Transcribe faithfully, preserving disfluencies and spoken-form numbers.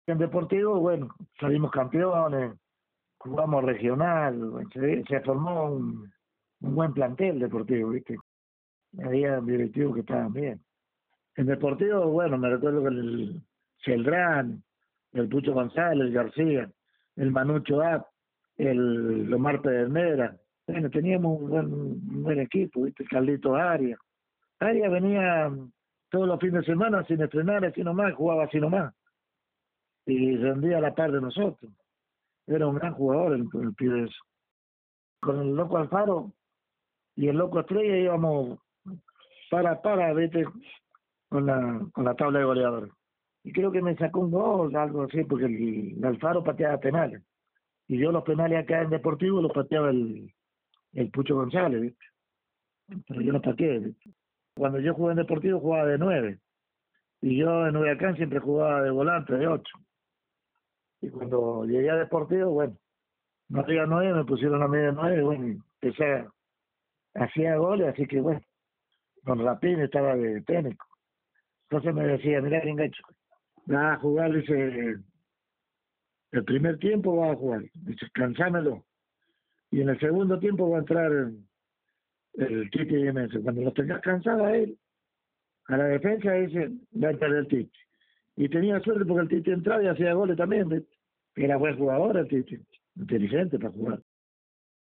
En Deportivo, bueno, salimos campeones, jugamos regional, se, se formó un, un buen plantel deportivo, ¿viste? Había directivos que estaban bien. En Deportivo, bueno, me recuerdo que el Celdrán, el Pucho González, el García, el Manucho App, el Omar Pedernera. Bueno, teníamos un buen, un buen equipo, ¿viste? Carlito Arias. Arias venía todos los fines de semana sin estrenar, así nomás, jugaba así nomás. Y rendía a la par de nosotros. Era un gran jugador el, el pibe ese. Con el loco Alfaro y el loco Estrella íbamos para para, ¿viste? Con la, con la tabla de goleadores. Y creo que me sacó un gol, algo así, porque el, el Alfaro pateaba penales. Y yo los penales acá en Deportivo los pateaba el, el Pucho González, ¿viste? Pero yo no pateé, ¿viste? Cuando yo jugué en Deportivo jugaba de nueve. Y yo en Huracán siempre jugaba de volante, de ocho. Y cuando llegué a Deportivo, bueno, no había nueve, me pusieron a mí de nueve, bueno, y empecé a- hacía goles, así que bueno, con Rapín estaba de técnico. Entonces me decía, mira, Gringacho, vas a jugar, dice, el primer tiempo vas a jugar, dice, cansámelo. Y en el segundo tiempo va a entrar el, el Titi Jiménez. Cuando lo tengas cansado a él, a la defensa, dice, va a entrar el Titi. Y tenía suerte porque el Titi entraba y hacía goles también, ¿ves? Era buen jugador el Titi, inteligente para jugar.